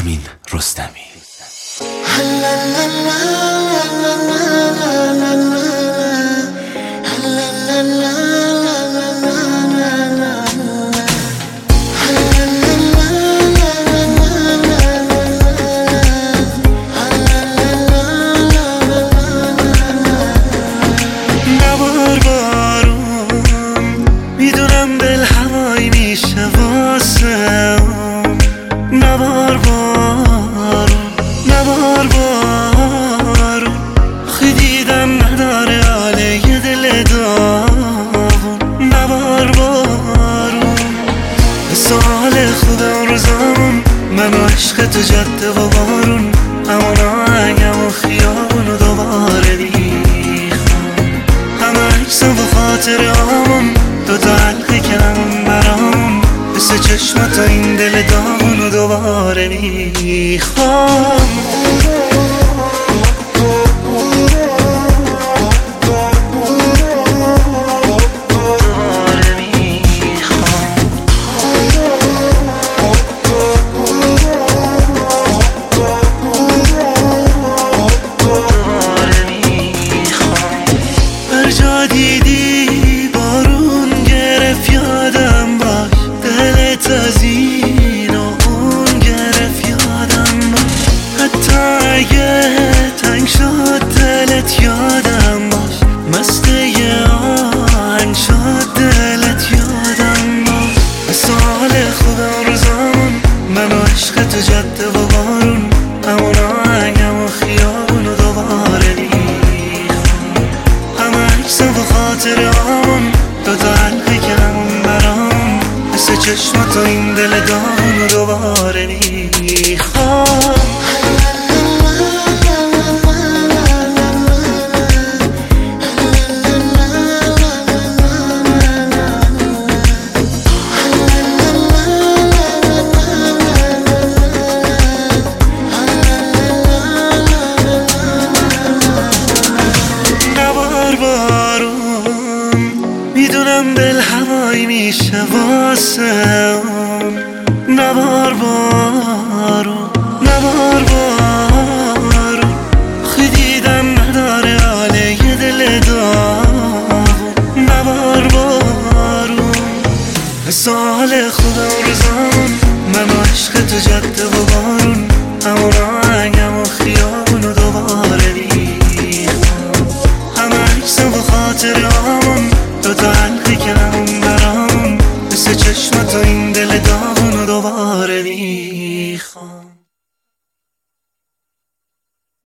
امین رستمی. نبار بارون میدونم دل هوایی میشه واسه، نبار بارون نبار بارون خی دیدم نداره حاله یه دل داغون. نبار بارون سوال خودم روزامون من و عشق تو جاده و بارون، همون آهنگم و خیابون و دوباره میخوام همه عکسم و خاطرامون دوتا حلقه کردم برامون مثل چشمات این دل داغون و دوباره میخوام. دیدی بارون گرفت یادم باش، دلت از این و اون گرفت یادم باش، حتی اگه تنگ شد دلت یادم باش، مست یه آهنگ شد دلت یادم باش. مثال خودم روزامون من و عشق تو جاده و بارون، همون آهنگم و خیابون و دوباره خاطرامون دوتا حلقه کردم برام مثل چشمات این دل داغون و دوباره میخوام. میدونم دل هوایی میشه واسه، نبار بارون نبار بارون خی دیدم نداره حاله یه دل داغون. نبار بارون سوال خودم روزان من و عشق تو جاده و بارون، همون آهنگم و خیابون و دوباره میخوام همه عکسم و خاطرامون دوتا حلقه کردم برام مثل چشمات این دل داغون و دوباره میخوام.